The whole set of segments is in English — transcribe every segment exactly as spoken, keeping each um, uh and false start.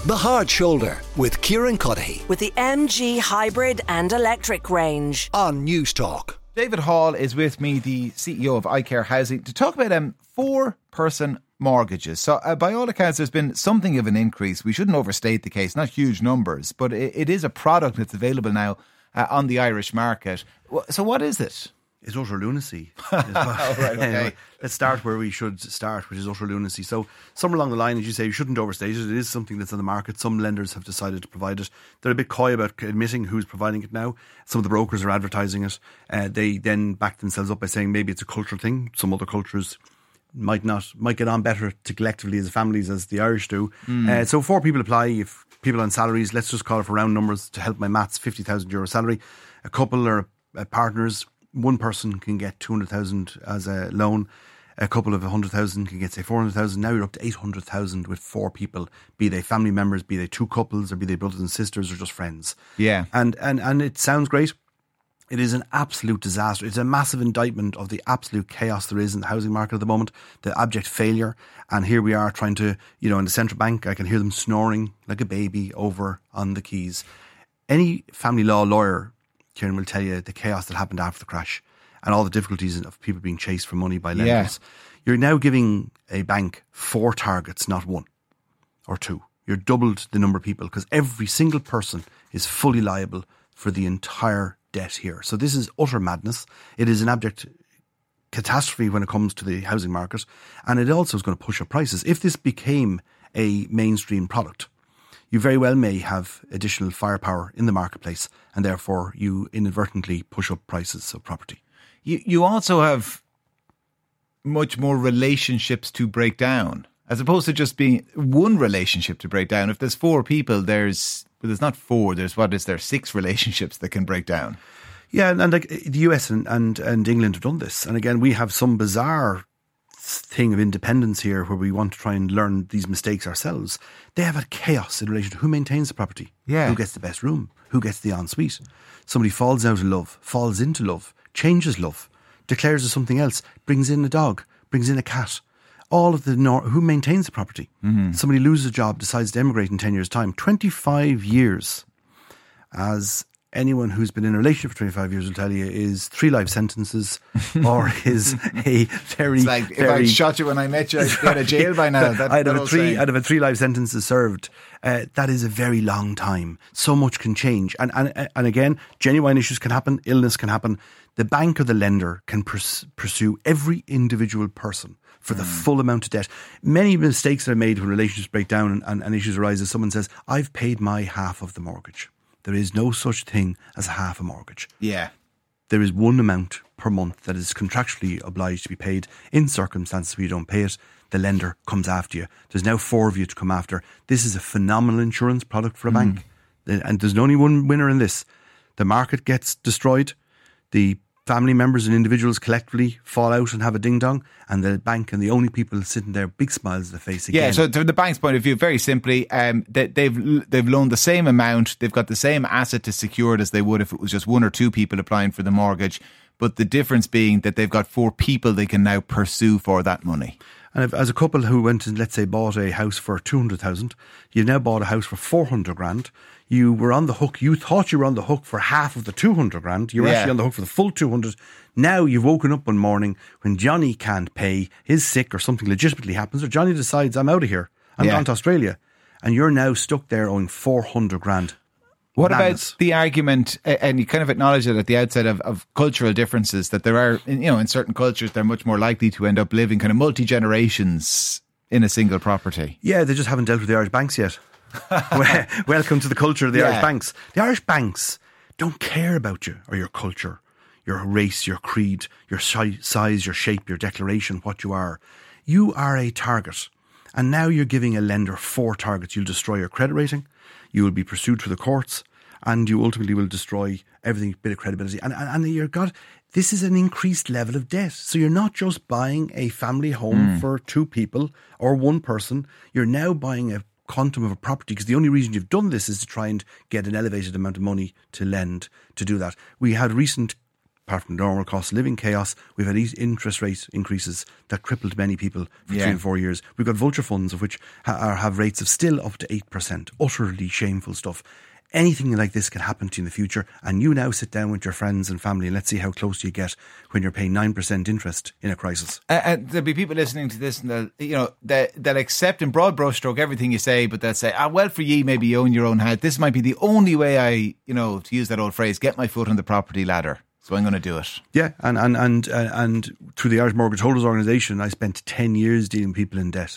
The Hard Shoulder with Kieran Cuddihy with the M G Hybrid and Electric range on News Talk. David Hall is with me, the C E O of iCare Housing, to talk about um, four-person mortgages. So uh, by all accounts, there's been something of an increase. We shouldn't overstate the case, not huge numbers, but it, it is a product that's available now uh, on the Irish market. So what is it? It's utter lunacy. Oh, right, okay. Let's start where we should start, which is utter lunacy. So somewhere along the line, as you say, you shouldn't overstate it. It is something that's on the market. Some lenders have decided to provide it. They're a bit coy about admitting who's providing it now. Some of the brokers are advertising it. Uh, they then back themselves up by saying maybe it's a cultural thing. Some other cultures might not, might get on better to collectively as families as the Irish do. Mm. Uh, so four people apply. If people on salaries, let's just call it for round numbers to help my maths, fifty thousand euro salary. A couple are uh, partners. One person can get two hundred thousand as a loan. A couple of one hundred thousand can get, say, four hundred thousand. Now you're up to eight hundred thousand with four people, be they family members, be they two couples, or be they brothers and sisters, or just friends. Yeah. And, and, and it sounds great. It is an absolute disaster. It's a massive indictment of the absolute chaos there is in the housing market at the moment, the abject failure. And here we are trying to, you know, in the central bank, I can hear them snoring like a baby over on the keys. Any family law lawyer, Kieran, will tell you the chaos that happened after the crash and all the difficulties of people being chased for money by lenders. Yeah. You're now giving a bank four targets, not one or two. You're doubled the number of people because every single person is fully liable for the entire debt here. So this is utter madness. It is an abject catastrophe when it comes to the housing market, and it also is going to push up prices. If this became a mainstream product, you very well may have additional firepower in the marketplace, and therefore you inadvertently push up prices of property. You you also have much more relationships to break down, as opposed to just being one relationship to break down. If there's four people, there's well, there's not four. There's what is there? Six relationships that can break down. Yeah, and, and like the U S and, and and England have done this, and again we have some bizarre thing of independence here where we want to try and learn these mistakes ourselves. They have a chaos in relation to who maintains the property, yeah. who gets the best room, who gets the ensuite. Somebody falls out of love, falls into love, changes love, declares as something else, brings in a dog, brings in a cat. All of the nor- who maintains the property. Mm-hmm. Somebody loses a job, decides to emigrate in ten years' time. twenty-five years, as anyone who's been in a relationship for twenty-five years will tell you, is three life sentences or is a very... It's like, very, if I'd shot you when I met you, I'd be out of jail by now. That, I'd, have that a three, saying. I'd have a three life sentences served. Uh, that is a very long time. So much can change. And, and, and again, genuine issues can happen, illness can happen. The bank or the lender can pers- pursue every individual person for the mm. full amount of debt. Many mistakes are made when relationships break down and, and, and issues arise as someone says, I've paid my half of the mortgage. There is no such thing as half a mortgage. Yeah. There is one amount per month that is contractually obliged to be paid. In circumstances where you don't pay it, the lender comes after you. There's now four of you to come after. This is a phenomenal insurance product for a mm. bank. And there's only one winner in this. The market gets destroyed. The family members and individuals collectively fall out and have a ding-dong, and the bank and the only people sitting there, big smiles on the face again. Yeah, so from the bank's point of view, very simply, um, they, they've they've loaned the same amount, they've got the same asset to secure it as they would if it was just one or two people applying for the mortgage, but the difference being that they've got four people they can now pursue for that money. And if, as a couple who went and, let's say, bought a house for two hundred thousand, you've now bought a house for four hundred grand, you were on the hook, you thought you were on the hook for half of the two hundred grand, you're yeah. actually on the hook for the full two hundred. Now you've woken up one morning when Johnny can't pay, is sick or something legitimately happens, or Johnny decides, I'm out of here, I'm yeah. gone to Australia, and you're now stuck there owing four hundred grand. What Madness. About the argument, and you kind of acknowledge it at the outset, of, of cultural differences, that there are, you know, in certain cultures they're much more likely to end up living kind of multi-generations in a single property. Yeah, they just haven't dealt with the Irish banks yet. Welcome to the culture of the yeah. Irish banks. The Irish banks don't care about you or your culture, your race, your creed, your size, your shape, your declaration, what you are. You are a target. And now you're giving a lender four targets. You'll destroy your credit rating, you will be pursued through the courts, and you ultimately will destroy everything, bit of credibility. And, and, and you're got, this is an increased level of debt. So you're not just buying a family home mm. for two people or one person. You're now buying a quantum of a property, because the only reason you've done this is to try and get an elevated amount of money to lend to do that. We had recent apart from normal cost of living chaos, we've had these interest rate increases that crippled many people for Yeah. three and four years. We've got vulture funds of which ha- are, have rates of still up to eight percent. Utterly shameful stuff. Anything like this can happen to you in the future, and you now sit down with your friends and family and let's see how close you get when you're paying nine percent interest in a crisis. Uh, and there'll be people listening to this and they'll, you know, they, they'll accept in broad brushstroke everything you say, but they'll say, ah, well, for ye, maybe you own your own house. This might be the only way I, you know, to use that old phrase, get my foot on the property ladder. So I'm going to do it. Yeah, and and and uh, and through the Irish Mortgage Holders Organisation, I spent ten years dealing with people in debt.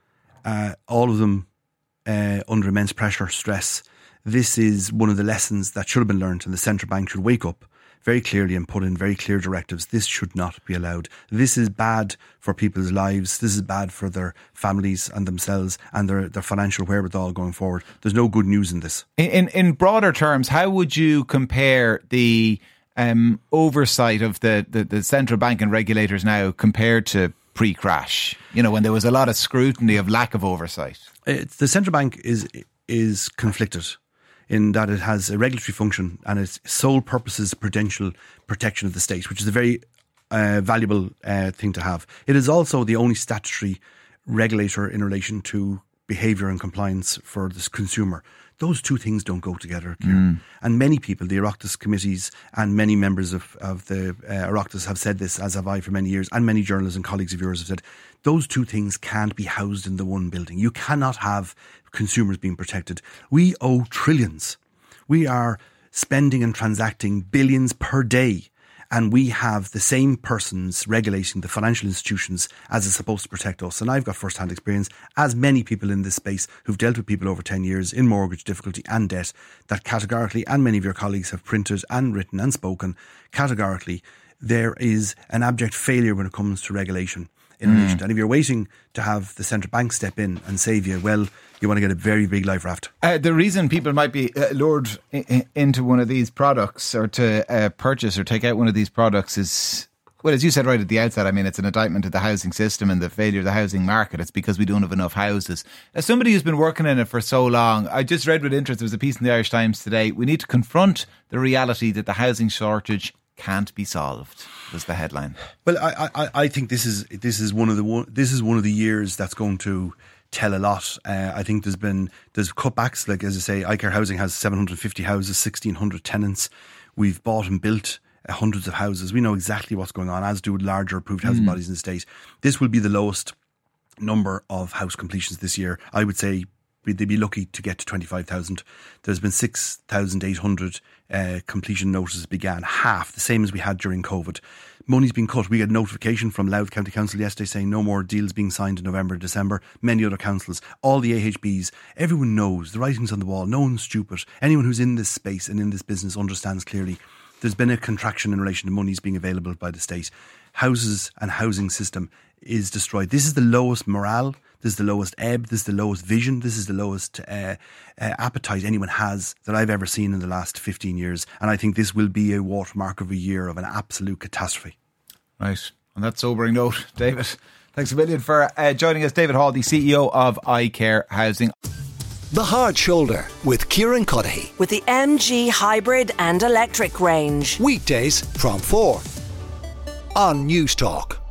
Uh, all of them uh, under immense pressure, stress. This is one of the lessons that should have been learned, and the central bank should wake up very clearly and put in very clear directives. This should not be allowed. This is bad for people's lives. This is bad for their families and themselves and their, their financial wherewithal going forward. There's no good news in this. In, in, in broader terms, how would you compare the um, oversight of the, the, the central bank and regulators now compared to pre-crash? You know, when there was a lot of scrutiny of lack of oversight. It's, the central bank is is conflicted in that it has a regulatory function and its sole purpose is prudential protection of the state, which is a very uh, valuable uh, thing to have. It is also the only statutory regulator in relation to behaviour and compliance for the consumer. Those two things don't go together, Kieran. Mm. And many people, the Oireachtas committees and many members of, of the uh, Oireachtas have said this, as have I for many years, and many journalists and colleagues of yours have said, those two things can't be housed in the one building. You cannot have consumers being protected. We owe trillions. We are spending and transacting billions per day, and we have the same persons regulating the financial institutions as is supposed to protect us. And I've got first-hand experience, as many people in this space who've dealt with people over ten years in mortgage difficulty and debt, that categorically, and many of your colleagues have printed and written and spoken, categorically, there is an abject failure when it comes to regulation in Mm. relation. And if you're waiting to have the central bank step in and save you, well, you want to get a very big life raft. Uh, the reason people might be uh, lured I- I- into one of these products or to uh, purchase or take out one of these products is, well, as you said right at the outset, I mean, it's an indictment of the housing system and the failure of the housing market. It's because we don't have enough houses. As somebody who's been working in it for so long, I just read with interest, there was a piece in the Irish Times today, we need to confront the reality that the housing shortage can't be solved, was the headline. Well, I, I, I think this is this is one of the one, this is one of the years that's going to tell a lot. Uh, I think there's been there's cutbacks. Like as I say, iCare Housing has seven hundred fifty houses, sixteen hundred tenants. We've bought and built uh, hundreds of houses. We know exactly what's going on, as do larger approved housing mm. bodies in the state. This will be the lowest number of house completions this year. I would say they'd be lucky to get to twenty-five thousand. There's been six thousand eight hundred uh, completion notices began, half, the same as we had during COVID. Money's been cut. We had notification from Louth County Council yesterday saying no more deals being signed in November and December. Many other councils, all the A H Bs, everyone knows, the writing's on the wall, no one's stupid. Anyone who's in this space and in this business understands clearly there's been a contraction in relation to monies being available by the state. Houses and housing system is destroyed. This is the lowest morale. This is the lowest ebb. This is the lowest vision. This is the lowest uh, uh, appetite anyone has that I've ever seen in the last fifteen years. And I think this will be a watermark of a year of an absolute catastrophe. Right. On that sobering note, David, thanks a million for uh, joining us. David Hall, the C E O of iCare Housing. The Hard Shoulder with Kieran Cuddihy. With the M G hybrid and electric range. Weekdays from four on News Talk.